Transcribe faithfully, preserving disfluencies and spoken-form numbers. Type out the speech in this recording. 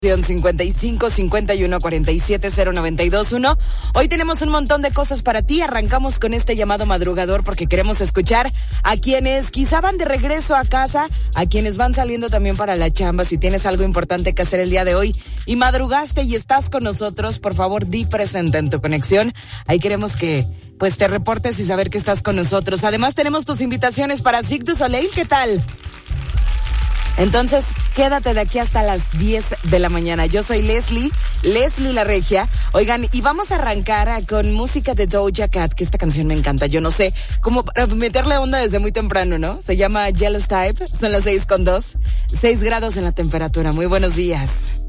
cincuenta y cinco, cincuenta y uno, cuarenta y siete, cero noventa y dos, uno. Hoy tenemos un montón de cosas para ti. Arrancamos con este llamado madrugador porque queremos escuchar a quienes quizá van de regreso a casa, a quienes van saliendo también para la chamba. Si tienes algo importante que hacer el día de hoy y madrugaste y estás con nosotros, por favor, di presente en tu conexión. Ahí queremos que pues te reportes y saber que estás con nosotros. Además, tenemos tus invitaciones para Cirque du Soleil. ¿Qué tal? Entonces, quédate de aquí hasta las diez de la mañana. Yo soy Leslie, Leslie la Regia. Oigan, y vamos a arrancar con música de Doja Cat, que esta canción me encanta. Yo no sé cómo meterle onda desde muy temprano, ¿no? Se llama Jealous Type. Son las seis con dos. Seis grados en la temperatura. Muy buenos días.